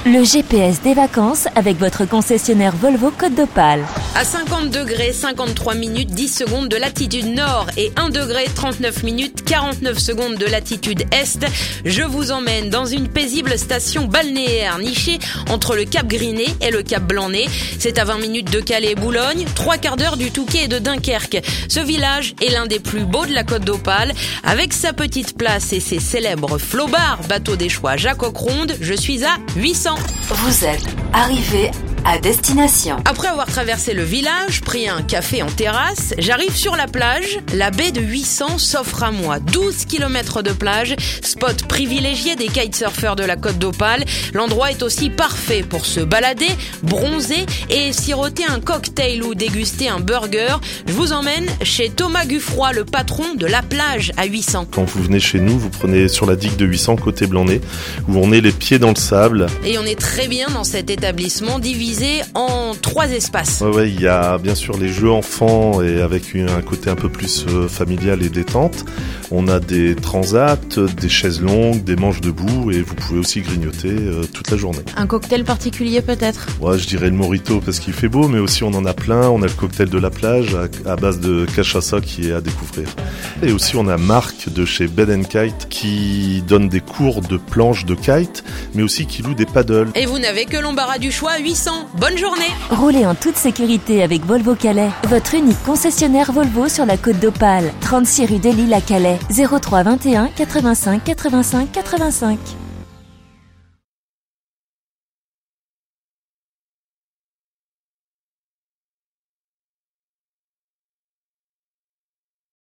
Le GPS des vacances avec votre concessionnaire Volvo Côte d'Opale. À 50 degrés, 53 minutes, 10 secondes de latitude nord et 1 degré, 39 minutes, 49 secondes de latitude est, je vous emmène dans une paisible station balnéaire nichée entre le Cap Griné et le Cap Blanc-Nez. C'est à 20 minutes de Calais et Boulogne, 3/4 d'heure du Touquet et de Dunkerque. Ce village est l'un des plus beaux de la Côte d'Opale. Avec sa petite place et ses célèbres flobards, bateau des choix Jacques Ocronde, je suis à 800. Vous êtes arrivé à destination. Après avoir traversé le village, pris un café en terrasse, j'arrive sur la plage. La baie de 800 s'offre à moi. 12 km de plage, spot privilégié des kitesurfers de la Côte d'Opale. L'endroit est aussi parfait pour se balader, bronzer et siroter un cocktail ou déguster un burger. Je vous emmène chez Thomas Guffroy, le patron de la plage à 800. Quand vous venez chez nous, vous prenez sur la digue de 800 côté Blanc-Nez, où on est les pieds dans le sable. Et on est très bien dans cet établissement divisé en 3 espaces. Ouais, il y a bien sûr les jeux enfants et avec un côté un peu plus familial et détente. On a des transats, des chaises longues, des manches debout et vous pouvez aussi grignoter toute la journée. Un cocktail particulier peut-être ? Ouais, je dirais le mojito parce qu'il fait beau, mais aussi on en a plein. On a le cocktail de la plage à base de cachaça qui est à découvrir. Et aussi on a Marc de chez Bed & Kite qui donne des cours de planches de kite, mais aussi qui loue des paddles. Et vous n'avez que l'embarras du choix à 800. Bonne journée. Roulez en toute sécurité avec Volvo Calais, votre unique concessionnaire Volvo sur la Côte d'Opale. 36 rue des Lilles à Calais, 03 21 85 85 85.